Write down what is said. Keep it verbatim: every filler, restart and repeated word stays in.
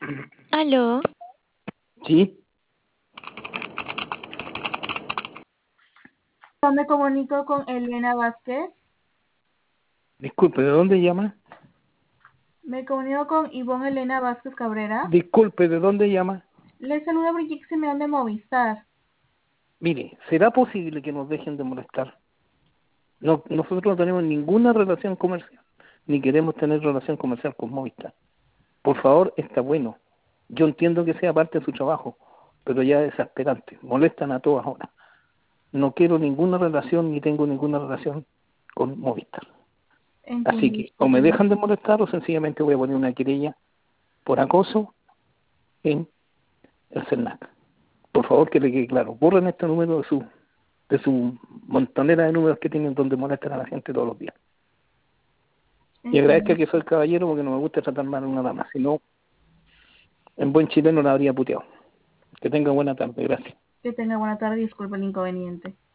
Aló, Sí, Me comunico con Elena Vázquez. disculpe, ¿de dónde llama? Me comunico con Ivonne Elena Vázquez Cabrera. Disculpe, ¿de dónde llama? Le saluda Brigitte Simeón de Movistar. Mire, ¿será posible que nos dejen de molestar? No, nosotros no tenemos ninguna relación comercial, ni queremos tener relación comercial con Movistar. Por favor, está bueno. Yo entiendo que sea parte de su trabajo, pero ya es exasperante. Molestan a todas horas. No quiero ninguna relación, ni tengo ninguna relación con Movistar. Así Entiendo, que o me discúlpeme. dejan de molestar o sencillamente voy a poner una querella por acoso en el CERNAC. Por favor, que le quede claro. Borren este número de su de su montonera de números que tienen donde molestan a la gente todos los días. Y agradezca Entiendo. que soy caballero porque no me gusta tratar mal a una dama. Si no, en buen chileno la habría puteado. Que tenga buena tarde. Gracias. Que tenga buena tarde y disculpe el inconveniente.